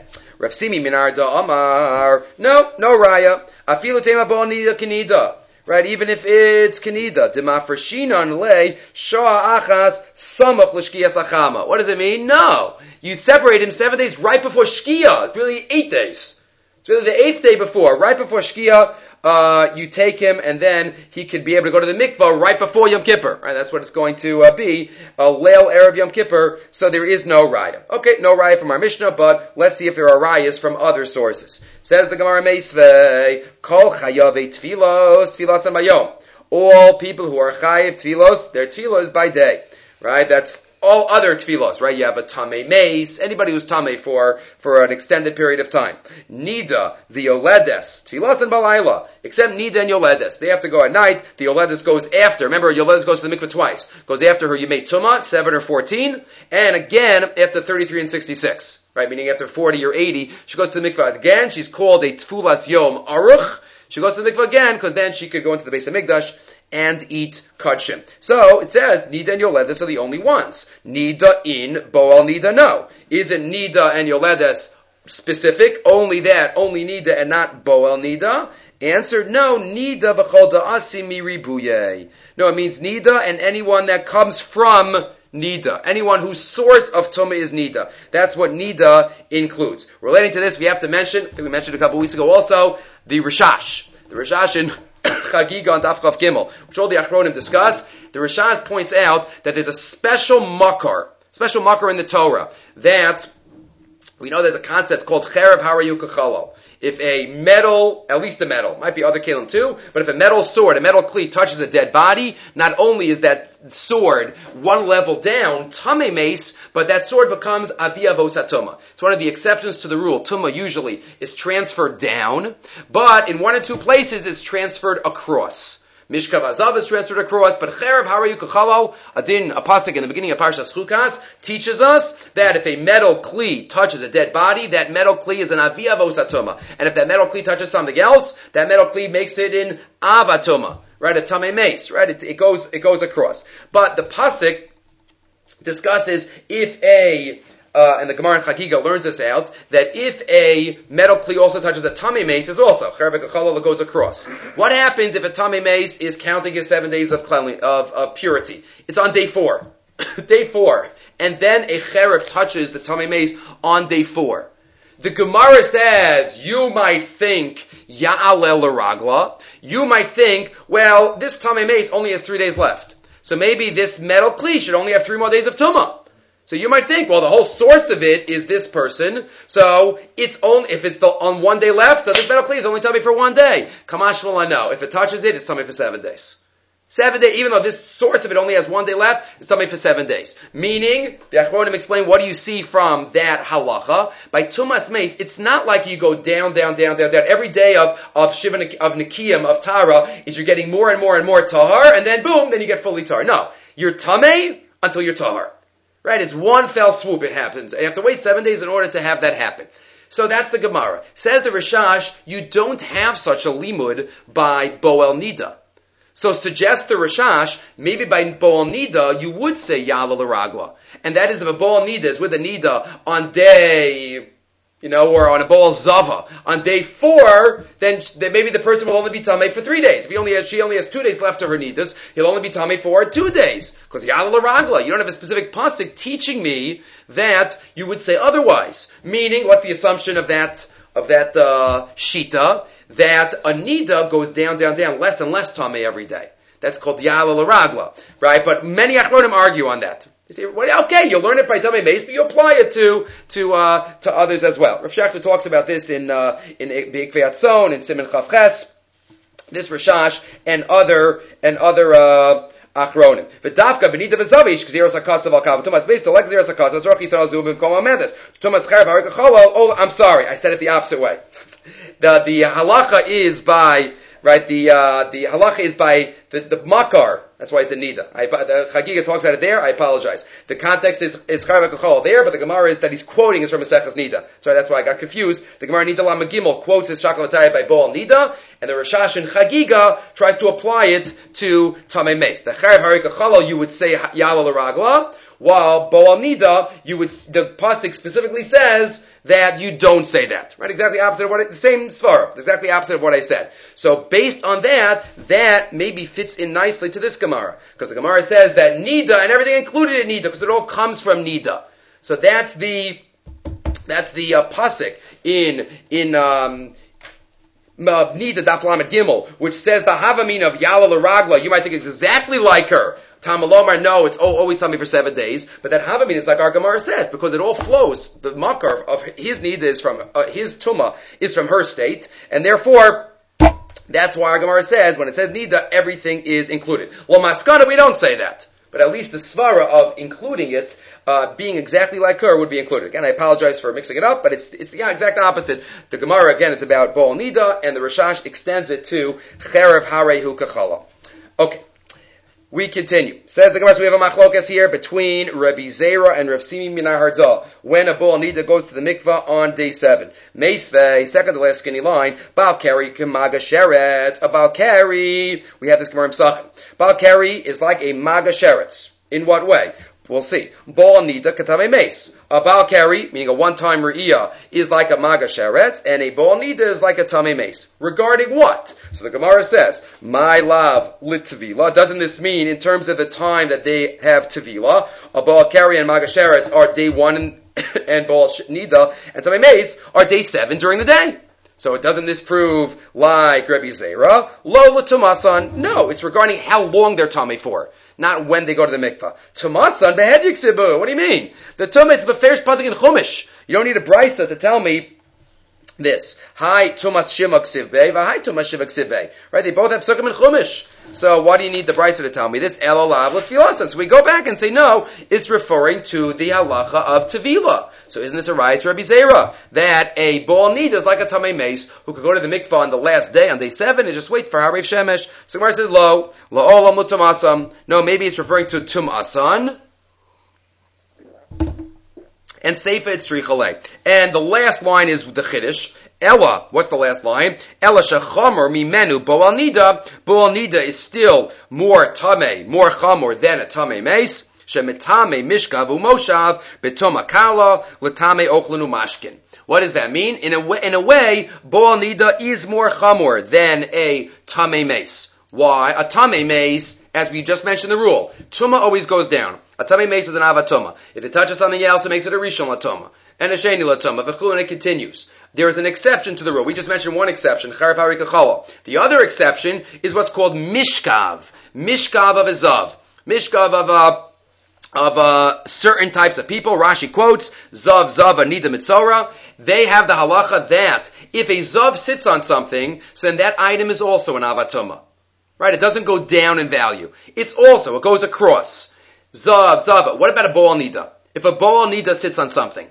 Rav Simi Minar da Amar. No raya. Afilu tema bo nida kinida. Right, even if it's kinida, demafreshinan le shah achas samach l'shkiyas achama. What does it mean? No, you separate him 7 days right before shkia. It's really 8 days. It's really the 8th day before, right before shkia. You take him, and then he could be able to go to the mikvah right before Yom Kippur. Right, that's what it's going to be, a Leil Erev Yom Kippur, so there is no raya. Okay, no raya from our Mishnah, but let's see if there are rayas from other sources. Says the Gemara Meisvei, Kol Chayavei Tfilos, Tfilos and Mayom. All people who are Chayav Tfilos, their Tfilos is by day. Right, that's all other tefillos, right? You have a tamei mace, anybody who's tamei for an extended period of time. Nida, the yoledes, tefillos and balayla, except Nida and yoledes. They have to go at night. The yoledes goes after. Remember, yoledes goes to the mikveh twice. Goes after her Yemei Tumah, 7 or 14, and again after 33 and 66. Right? Meaning after 40 or 80, she goes to the mikveh again. She's called a tfulas yom aruch. She goes to the mikveh again, because then she could go into the Beis HaMikdash and eat kachim. So it says Nida and Yoledes are the only ones. Nida in Boel Nida, no. Isn't Nida and Yoledes specific? Only that, only Nida and not Boel Nida? Answer, no. Nida v'chol da'asi miribuye. No, it means Nida and anyone that comes from Nida. Anyone whose source of Tumah is Nida. That's what Nida includes. Relating to this, we have to mention, I think we mentioned a couple weeks ago also, the Rishash. The Rishash in Chagiga on Daf Chav Gimel, which all the Achronim discuss. The Rishash points out that there's a special makar in the Torah, that we know there's a concept called Cherev Harayu Kachalal. If a metal, at least a metal, might be other kelim too, but if a metal sword, a metal cleat touches a dead body, not only is that sword one level down, tamei mace, but that sword becomes avia vosatuma. It's one of the exceptions to the rule. Tumah usually is transferred down, but in 1 or 2 places it's transferred across. Mishkav Azav is transferred across, but Cherev Harayu Kachalal, a pasuk in the beginning of Parshas Chukas, teaches us that if a metal kli touches a dead body, that metal kli is an avia vosatuma. And if that metal kli touches something else, that metal kli makes it in avatuma. Right, a tamei mace, right? It goes across. But the pasuk discusses if and the Gemara in Chagiga learns this out, that if a metal kli also touches a tamei mace, is also Cherev Kachalal goes across. What happens if a tamei mace is counting his 7 days of purity? It's on day 4. Day 4. And then a Cherev touches the tamei mace on day 4. The Gemara says, you might think, Ya'alel l'ragla. You might think, well, this tamei mace only has 3 days left. So maybe this metal kli should only have 3 more days of tumah. So you might think, well, the whole source of it is this person, so it's only, if it's on 1 day left, so this metal kli is only tamei for 1 day. Kamash v'la, no. If it touches it, it's tamei for 7 days. 7 days, even though this source of it only has 1 day left, it's tamei for 7 days. Meaning, the Achronim explain, what do you see from that halacha? By tumas mace, it's not like you go down. Every day of Shiva, of Nikiyim, of Tara, is you're getting more and more tahar, and then boom, then you get fully tahar. No. You're tamei until you're tahar. Right? It's one fell swoop it happens. You have to wait 7 days in order to have that happen. So that's the Gemara. Says the Rishash, you don't have such a limud by Boel Nida. So suggests the Rishash, maybe by Boel Nida, you would say Ya'alel l'ragla. And that is if a Boel Nida is with a Nida on day, or on a Boel Zava. On day 4, then maybe the person will only be tamei for 3 days. If she only has 2 days left of her nidas, he'll only be tamei for 2 days. Because Ya'alel l'ragla, you don't have a specific pasuk teaching me that you would say otherwise. Meaning, what the assumption of that shita, that a nida goes down, less and less tamei every day. That's called Ya'alel l'ragla, right? But many achronim argue on that. You say, well, okay, you'll learn it by tamei mace, but you apply it to others as well. Rav Schachter talks about this in Be'ikvei Atzon, in Siman Chav Ches, this Rishash, and other Achronim. V'dafka b'nida v'zavish gzeros hakasav al kav. Tumas based like gzeros hakasav. Zroch yisrael zubim kol amedes. Tumas chayav harik cholol. Oh, I'm sorry, I said it the opposite way. The halacha is by the halacha is by the makar. That's why it's a nida. The Chagiga talks about it there. I apologize. The context is chayav kol there, but the Gemara is that he's quoting is from Maseches Nida. Sorry, that's why I got confused. The Gemara Nida Lam Gimel quotes this Shakal Atayah by Boel Nida, and the Rishash in Chagiga tries to apply it to tamei mace. The chayav harik cholol, you would say Ya'alel l'ragla. while Bo'al Nida, the pasuk specifically says that you don't say that. Right? Exactly opposite of the same svara. Exactly opposite of what I said. So based on that maybe fits in nicely to this Gemara. Because the Gemara says that Nida and everything included in Nida, because it all comes from Nida. So that's the pasuk in Nida Daf Lamed Gimel, which says the Havamin of Yala L'Ragla. You might think it's exactly like her. Tamalomar, no, it's always tummy for 7 days. But that Havamin is like our Gemara says, because it all flows. The makar of his Nida is from, his Tumah is from her state, and therefore, that's why our Gemara says, when it says Nida, everything is included. Well, Maskana, we don't say that. But at least the svara of including it, being exactly like her, would be included. Again, I apologize for mixing it up, but it's the exact opposite. The Gemara, again, is about Bo'al Nida, and the Rashash extends it to Cherev Harehu Kachala. Okay. We continue. Says the Gemara, so we have a machlokas here between Rabbi Zera and Rav Simi Minar Harda when a Bo'al Nida goes to the mikvah on day 7. Meisvei, second to last skinny line, Baal Keri Kemaga Sheretz. A Baal Keri, we have this Gemara in Pesachim. Baal Keri is like a Maga Sheretz. In what way? We'll see. Bo'al Nida Katame Meis. A Baal Keri, meaning a one-time Re'iyah, is like a Maga Sheretz, and a Bo'al Nida is like a Tamei Meis. Regarding what? So the Gemara says, My love litvila. Doesn't this mean, in terms of the time that they have Tevila, a Bo'al Keri and Maga Sheretz are day 1 and Bo'al Nida and Tamei Meis are day 7 during the day? So doesn't this prove like Rabbi Zera? Lo l'tumasan. No, it's regarding how long they're tummy for, not when they go to the mikvah. Tumasan behedik sibu. What do you mean? The tumah is the first pasuk in Chumash. You don't need a brisa to tell me this. Hi tumas shima ksivbei, v'hai tumas shiva ksivbei. Right? They both have psukim in Chumash. So why do you need the brisa to tell me this? Elolav l'tfilasan. So we go back and say no, it's referring to the halacha of tevila. So isn't this a right to Rabbi Zera that a Bo'al Nida is like a Tamei Meis who could go to the mikvah on the last day, on day 7, and just wait for Harav Shemesh? So Gemara says lo olam l'tumasam. No, maybe it's referring to tumasan. And Seifa it's Shrichale. And the last line is the Chiddush. Ella, what's the last line? Ella shechomer mimenu Bo'al Nida. Bo'al Nida is still more tamei, more chamor than a Tamei Meis. Shemitame mishkav umoshav betoma kala letame ochlenu mashkin. What does that mean? In a way, Bo'al Nida is more chamor than a Tamei Meis. Why? A Tamei Meis, as we just mentioned the rule, Tumah always goes down. A Tamei Meis is an Avatuma. If it touches something else, it makes it a Rishon Latuma. And a Sheni Latuma. V'chulu, and it continues. There is an exception to the rule. We just mentioned one exception, Charev Hari Kachala. The other exception is what's called Mishkav. Mishkav of a Zav. Mishkav of certain types of people. Rashi quotes, Zav, Anida Mitzora. They have the halacha that if a Zav sits on something, so then that item is also an Avatuma. Right? It doesn't go down in value. It goes across. Zav. What about a Bo'al Nida? If a Bo'al Nida sits on something.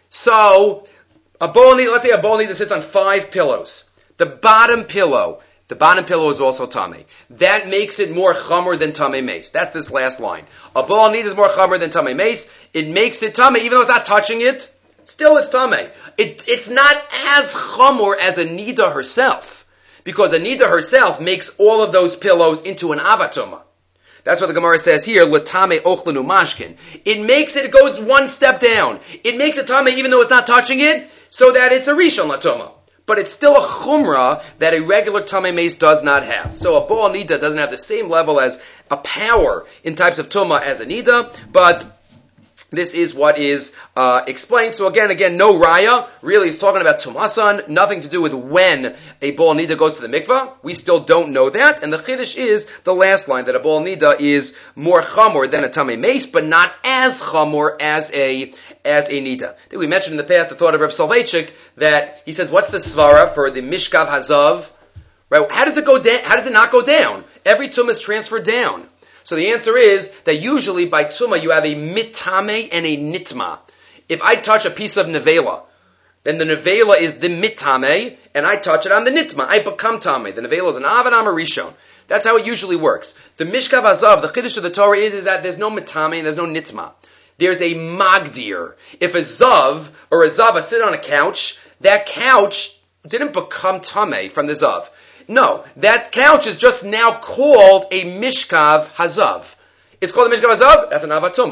So, let's say a Bo'al Nida sits on 5 pillows. The bottom pillow is also Tamei. That makes it more Chamor than Tamei Meis. That's this last line. A Bo'al Nida is more Chamor than Tamei Meis. It makes it Tamei, even though it's not touching it. Still it's Tamei. It's not as Chamor as a Nida herself. Because a Nida herself makes all of those pillows into an Avatuma. That's what the Gemara says here, L'tame ochlenu mashkin. It goes one step down. It makes it Tamei even though it's not touching it, so that it's a Rishon Latuma. But it's still a Chumrah that a regular Tamei Meis does not have. So a Bo'al Nida doesn't have the same level as a power in types of Tumah as a Nida, but this is what is explained. So again, no raya. Really, he's talking about tumasan, nothing to do with when a Bo'al Nida goes to the mikvah. We still don't know that. And the chiddush is the last line, that a Bo'al Nida is more chamor than a Tamei Meis, but not as chamor as a Nida. I think we mentioned in the past the thought of Rav Soloveitchik that he says, what's the svara for the Mishkav Hazav? Right? How does it go down? How does it not go down? Every tumah is transferred down. So the answer is that usually by tumah you have a mitame and a nitma. If I touch a piece of nevela, then the nevela is the mitame, and I touch it on the nitma. I become tame. The nevela is an av and I'm a rishon. That's how it usually works. The mishkav hazav, the chiddush of the Torah is that there's no mitame and there's no nitma. There's a magdir. If a zav or a zava sit on a couch, that couch didn't become tame from the zav. No, that couch is just now called a Mishkav Hazav. It's called a Mishkav Hazav, that's an Avatuma.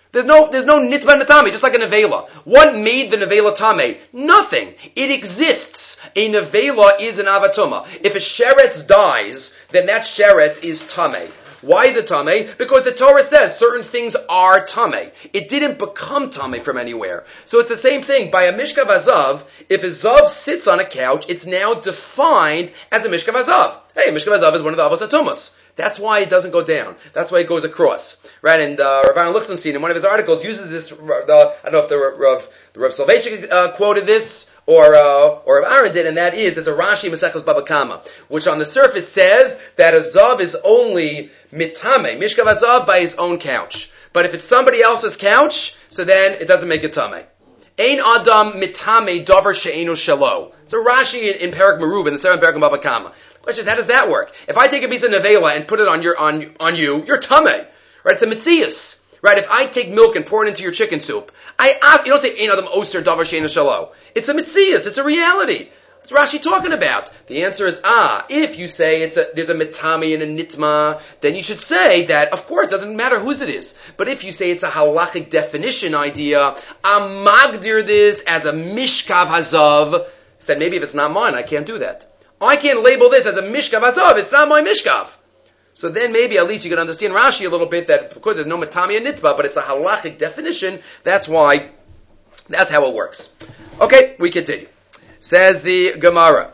There's no nitva and metame, just like a nevela. What made the nevela tame? Nothing. It exists. A nevela is an avatuma. If a sheretz dies, then that sheretz is tame. Why is it tame? Because the Torah says certain things are tame. It didn't become tame from anywhere. So it's the same thing. By a mishkav azav, if a zav sits on a couch, it's now defined as a mishkav azav. Hey, a mishkav azav is one of the avos atumas. That's why it doesn't go down. That's why it goes across. Right? And Rav Aaron Lichtenstein, in one of his articles, uses this, I don't know if the Rav Soloveitchik quoted this, or Rav Aaron did, and that is, there's a Rashi Maseches Baba Kama, which on the surface says that a zav is only mitame, mishkav azav, by his own couch. But if it's somebody else's couch, so then it doesn't make it tame. Ein adam mitame davar she'enu shelo. It's a Rashi in Perak Merub, in the 7th Perak of Baba Kama. The question is, how does that work? If I take a piece of nevela and put it on you, you're tame. Right? It's a mitzias. Right? If I take milk and pour it into your chicken soup, you don't say, Ein adam oster davar she'enu shelo. It's a mitzias. It's a reality. What's Rashi talking about? The answer is, if you say there's a mitami and a nitma, then you should say that, of course, it doesn't matter whose it is. But if you say it's a halachic definition idea, I'm magdir this as a mishkav hazav, so then maybe if it's not mine, I can't do that. I can't label this as a mishkav hazav, it's not my mishkav. So then maybe at least you can understand Rashi a little bit that because there's no mitami and nitma, but it's a halachic definition, that's how it works. Okay, we continue. Says the Gemara,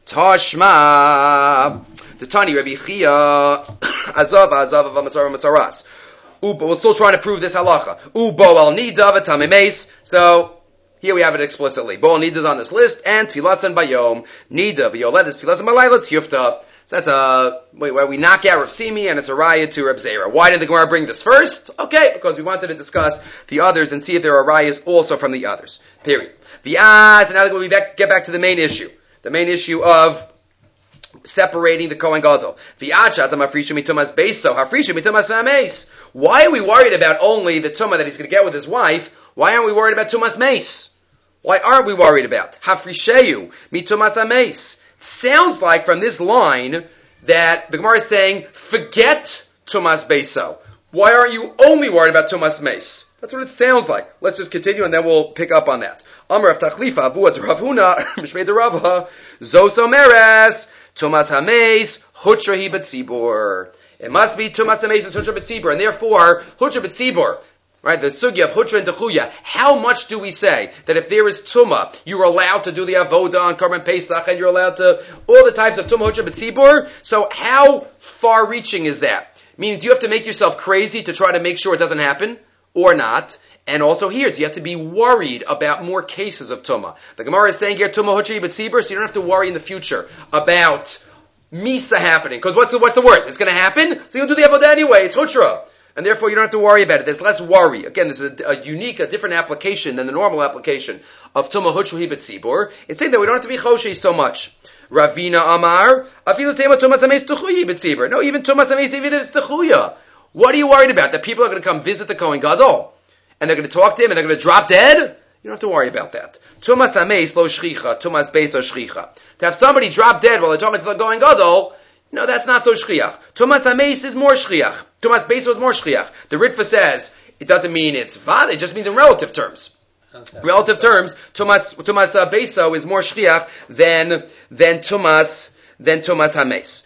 Tashma, the Tani Rabbi Chia, Azav Masaras. We're still trying to prove this halacha. Ubo al nida v'tamimes. So here we have it explicitly. Bo al nida is on this list, and tfilasan bayom nida v'yoledes tfilasan balayla tziyufta. That's where we knock out Rav Simi, and it's a raya to Reb Zera. Why did the Gemara bring this first? Okay, because we wanted to discuss the others and see if there are rayas also from the others. Period. So now we get back to the main issue. The main issue of separating the Kohen Gadol. Why are we worried about only the tumah that he's going to get with his wife? Why aren't we worried about tumas meis? Why aren't we worried about hafrisheyu mitumas ameis? Sounds like from this line that the Gemara is saying, forget tumas beiso. Why aren't you only worried about tumas meis? That's what it sounds like. Let's just continue and then we'll pick up on that. Amar of Tachlifa, Abu Rav Huna, Mishmei de Rava, Zos Omeres, Tumas Hameis, Hutrahi B'tzibur. It must be Tumas Hameis and Hutra B'tzibur, and therefore, Hutra B'tzibur, right, the sugya of Hutra and Techuya, how much do we say that if there is Tumah, you're allowed to do the Avoda on Karban Pesach, and you're allowed to, all the types of Tumah, Hutra B'tzibur? So how far-reaching is that? Meaning, do you have to make yourself crazy to try to make sure it doesn't happen? Or not? And also here, you have to be worried about more cases of Tumah. The Gemara is saying here, Tumah Hutrahi B'tzibur, so you don't have to worry in the future about Misa happening. Because what's the worst? It's going to happen, so you'll do the Avodah anyway. It's Hutra. And therefore you don't have to worry about it. There's less worry. Again, this is a different application than the normal application of Tumah Hutrahi B'tzibur. It's saying that we don't have to be Choshei so much. Ravina Amar, Afilu Tema Tumas Hameis Techuya B'tzibur. No, even Tumas Hameis, even if it's Techuya. What are you worried about? That people are going to come visit the Kohen Gadol? And they're going to talk to him and they're going to drop dead? You don't have to worry about that. Tumas hameis lo shchicha, tumas beis o shchicha. To have somebody drop dead while they're talking to the Kohen Gadol, that's not so shchiach. Tumas hameis is more shchiach. Tumas beis is more shchiach. The Ritva says, it doesn't mean it's vad, it just means in relative terms. Relative terms, tumas beiso is more shchiach than tumas hameis.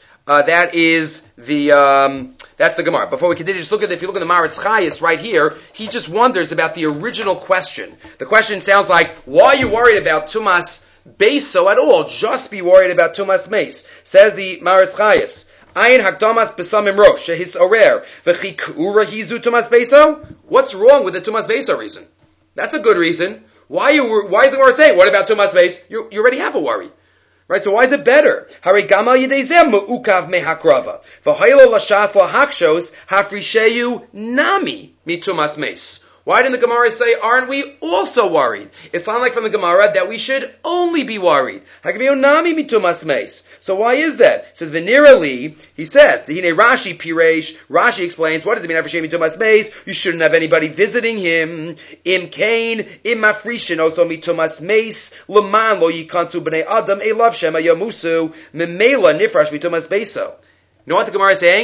That's the Gemara. Before we continue, if you look at the Maritz Chayes right here, he just wonders about the original question. The question sounds like, why are you worried about Tumas Beiso at all? Just be worried about Tumas Meis. Says the Maritz Chayes, Ayin Hakdamas Besamim Rosh, Shehis Orer, V'chikura Hizu Tumas Beiso? What's wrong with the Tumas Beiso reason? That's a good reason. Why is the Gemara saying, what about Tumas Beis? You already have a worry. Right, so why is it better? Hare gamal yidezem mu'ukav mehakrava. V'haylo lashas lahakshos hafrisheyu nami mitumas meis. Why didn't the Gemara say, aren't we also worried? It sounds like from the Gemara that we should only be worried. Hakaviyo nami mitumas meis. So why is that? It says, Venirali, he says, Dehine Rashi Piresh, Rashi explains, what does it mean, Hafrisheyu mitumas meis? You shouldn't have anybody visiting him. Im kain, im mafrishin, also mitumas meis, leman lo yikansu b'nei adam, elav shema yamusu, memela nifrash mitumas beiso. You know what the Gemara is saying?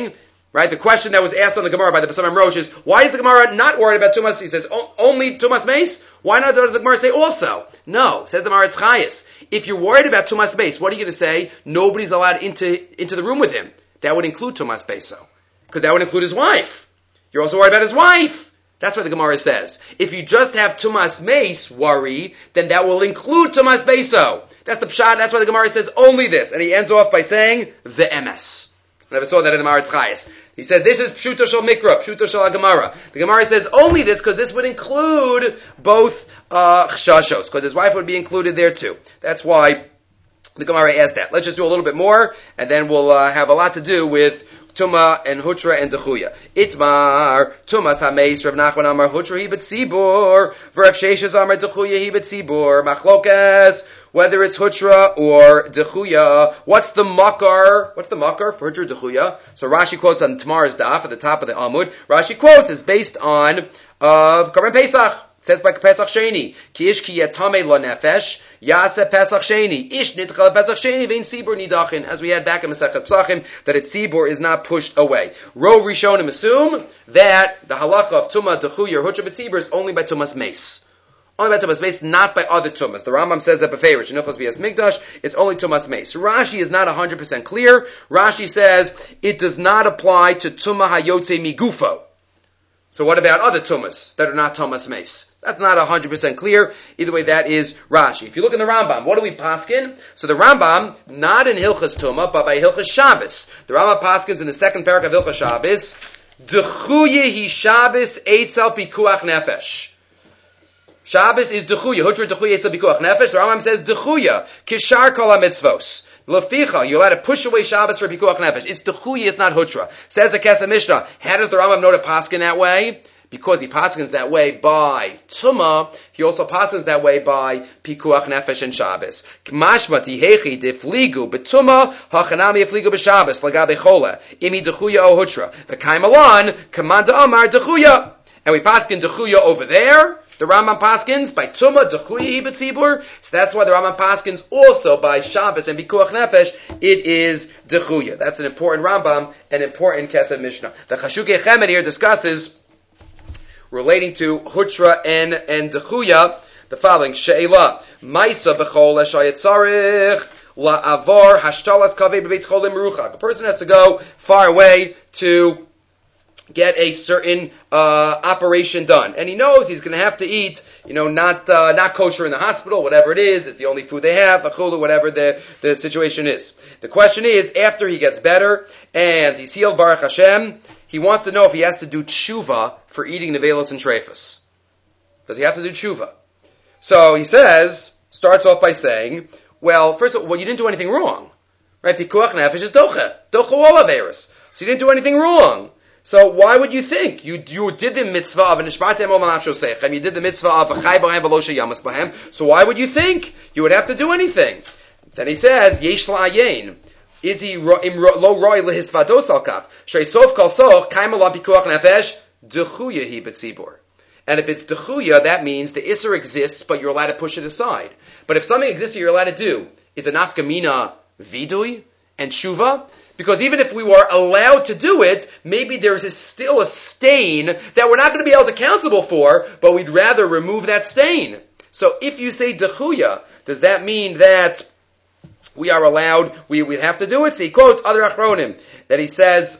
Right? The question that was asked on the Gemara by the Basamim Rosh is, why is the Gemara not worried about Tumas? He says, only Tumas Meis? Why not does the Gemara say also? No, says the Maharatz Chayes. If you're worried about Tumas Meis, what are you going to say? Nobody's allowed into the room with him. That would include Tumas Beiso. Because that would include his wife. You're also worried about his wife. That's what the Gemara says. If you just have Tumas Meis worry, then that will include Tumas Beiso. That's the pshat. That's why the Gemara says only this. And he ends off by saying, the MS. I never saw that in the Maharatz Chayes. He says, this is Pshuto Shel Mikra, Pshuto Shel Gemara. The Gemara says only this because this would include both Chshashos, because his wife would be included there too. That's why the Gemara asked that. Let's just do a little bit more, and then we'll have a lot to do with Tuma and Hutra and Dechuya. Itmar, Tumas HaMeis, Rav Nachman Amar Hutra Hi B'tzibur, V'Rav Sheshes Amar Dechuya Hi B'tzibur, Machlokas, whether it's Hutra or Dechuya. What's the makar? What's the makar for Hutra Dechuya? So Rashi quotes on Tamar's daf at the top of the Amud. Rashi quotes is based on Karban Pesach. It says by Pesach Sheni, Ki ish ki yatame lo nefesh, yaseh Pesach Sheni, ish nitchal Pesach Sheni, vein Sibur nidachin, as we had back in Masechet Pesachim, that its Sibur is not pushed away. Rov Rishonim assume that the halacha of Tumah, Dechuya, or Hutra B'tzibur is only by Tumas Meis. Only by Tumas Meis, not by other Tumas. The Rambam says that beferish, Nuflas v'yas Migdash, it's only Tumas Meis. Rashi is not 100% clear. Rashi says it does not apply to Tumah Hayotze Migufo. So what about other Tumas that are not Tumas Meis? That's not 100% clear. Either way, that is Rashi. If you look in the Rambam, what do we paskin? So the Rambam, not in Hilchas Tumah, but by Hilchas Shabbos. The Rambam paskins in the second parak of Hilchas Shabbos, Dechuye hi Shabbos eitzel pikuach nefesh. Shabbos is Dechuya. Hutra Dechuya eitzel pikuach nefesh. The Rambam says Dechuya, kishar kol ha-mitzvos. Leficha, you're allowed to push away Shabbos for pikuach nefesh. It's Dechuya, it's not Hutra. Says the Kesef Mishnah. How does the Rambam know to paskin that way? Because he paskins that way by Tumah, he also paskins that way by Pikuach Nefesh and Shabbos. Mashma tihechi defligu betumah hachanami defligu b'Shabbos lagabe chola imi dechuya o hutra v'kaim alon kamanda amar dechuya, and we paskin dechuya over there. The Rambam paskins by Tumah dechuya b'tzibur, so that's why the Rambam paskins also by Shabbos and Pikuach Nefesh. It is dechuya. That's an important Rambam, an important Kesef Mishnah. The Chashukei Chemed here discusses relating to Hutra and Dechuya, the following She'ela Maisa b'chol eshayetzarich la'avar hashtalas kaveh b'beit cholim meruchak. The person has to go far away to get a certain operation done, and he knows he's going to have to eat, not kosher in the hospital, whatever it is. It's the only food they have, achulu, whatever the situation is. The question is, after he gets better and he's healed, Baruch Hashem, he wants to know if he has to do tshuva for eating nevelos and treifas. Does he have to do tshuva? So he starts off by saying, well, first of all, you didn't do anything wrong. Right? Pikuach nefesh is docha. Docha all averis. So you didn't do anything wrong. So why would you think? You did the mitzvah of nishmatem ol manafsho seichem. You did the mitzvah of v'chai b'hem v'lo sheyamas b'hem. So why would you think you would have to do anything? Then he says, yesh la'ayin. Is he lo roi lehisvados al kaf? Shrei sof kol soch kaim ala pikuach nefesh dechuya hi b'tzibur. And if it's dechuya, that means the isser exists, but you're allowed to push it aside. But if something exists that you're allowed to do, is a nafkamina vidui and shuva? Because even if we were allowed to do it, maybe there's still a stain that we're not going to be held accountable for, but we'd rather remove that stain. So if you say dechuya, does that mean that we are allowed, we'd have to do it? So he quotes other achronim, that he says,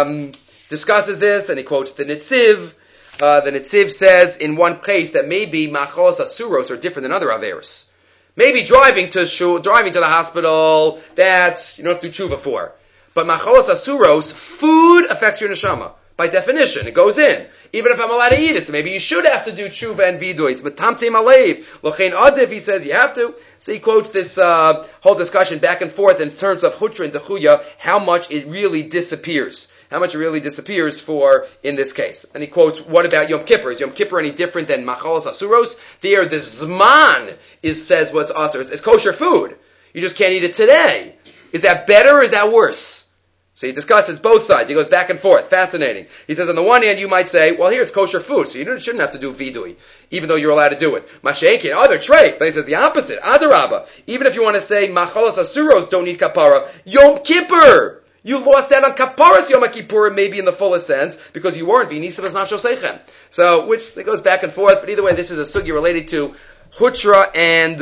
discusses this, and he quotes the Netziv. The Netziv says in one place that maybe machalos asuros are different than other averos. Maybe driving to the hospital, that's, you don't have to do tshuva for. But machalos asuros, food affects your neshama. By definition, it goes in. Even if I'm allowed to eat it, so maybe you should have to do tshuva and vidui. It's metamtim alev. Lochein adiv, he says you have to. So he quotes this whole discussion back and forth in terms of hutra and dechuya, how much it really disappears. How much it really disappears for in this case. And he quotes, what about Yom Kippur? Is Yom Kippur any different than machalos asuros? There, the zman says what's asur. It's kosher food. You just can't eat it today. Is that better or is that worse? So he discusses both sides. He goes back and forth. Fascinating. He says, on the one hand, you might say, well, here it's kosher food, so you shouldn't have to do vidui, even though you're allowed to do it. Mashenkin, other treif. But he says the opposite. Adarabba. Even if you want to say, machalos asuros don't need kapara, Yom Kippur! You lost out on Kaparas Yom Kippurim, maybe in the fullest sense, because you weren't V'nisavas Nafsho Seichem. So, which it goes back and forth, but either way, this is a sugya related to Hutra and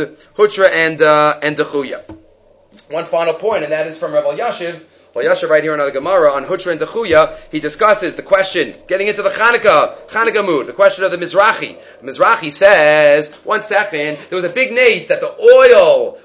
Dechuya. One final point, and that is from Rabbi Yashiv. Rabbi Yashiv right here in the Gemara on Hutra and Dechuya, he discusses the question, getting into the Chanukah mood, the question of the Mizrahi. The Mizrahi says, 1 second, there was a big nace that the oil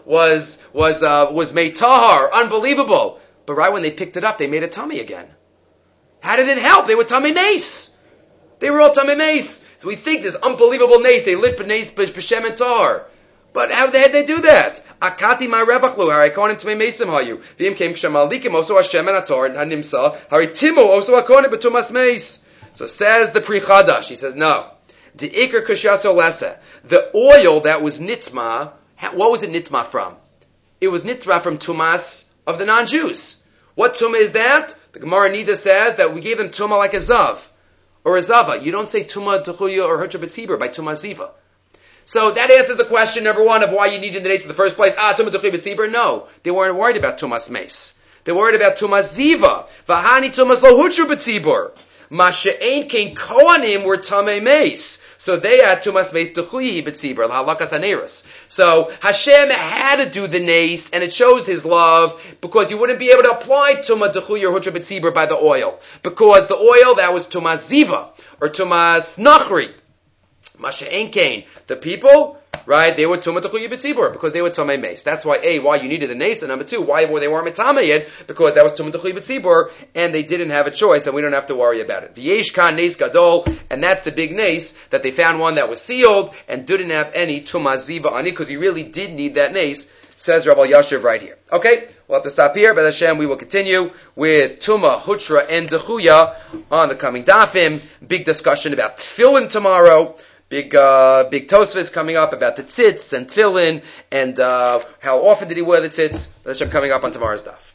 was made tahar, unbelievable. But right when they picked it up, they made a tummy again. How did it help? They were tummy mace. They were all tummy mace. So we think this unbelievable nace, they lit b'nace b'shem and tar. But how the heck did they do that? Akati ma revachlu, hari konim tummy maceim hayu. V'im came k'shamalikim, also Hashem and atar, hanimsa, hari timu, also akonim b'tumas mace. So says the Pri Chadash, he says, no. The ikar kushaso lesa. The oil that was nitma, what was it nitma from? It was nitma from tumas of the non-Jews. What tumah is that? The Gemara Nida says that we gave them tumah like a zav or a zava. You don't say tumah techuya or hutra b'tzibur by tumah ziva. So that answers the question number one of why you needed the nace in the first place. Tumah techuya b'tzibur. No, they weren't worried about tumas mace. They were worried about tumas ziva. V'hani tumas lo hutra b'tzibur. Masha'ein kein kohanim were tamei mace. So they had tumas mace techuyi b'tzibur l'halakas haneirus. So Hashem had to do the nace, and it shows His love because you wouldn't be able to apply tumah techuyi or hutra b'tzibur by the oil, because the oil that was tumas ziva or tumas nachri, masha'ein kein, the people, right? They were tumah techuyi b'tzibur because they were tamei mace. That's why why you needed the nace, and number two, why they weren't mitamei yet, because that was tumah techuyi b'tzibur, and they didn't have a choice, and we don't have to worry about it. V'yesh kan nace gadol, and that's the big nace that they found one that was sealed and didn't have any tumah ziva on it, because you really did need that nace. Says Rabbi Yashiv right here. Okay, we'll have to stop here. But Hashem, we will continue with Tumah, Hutra, and Dechuya on the coming dafim. Big discussion about Tefillin tomorrow. Big Tosfos coming up about the tzitz and Tefillin and how often did he wear the tzitz. Hashem coming up on tomorrow's daf.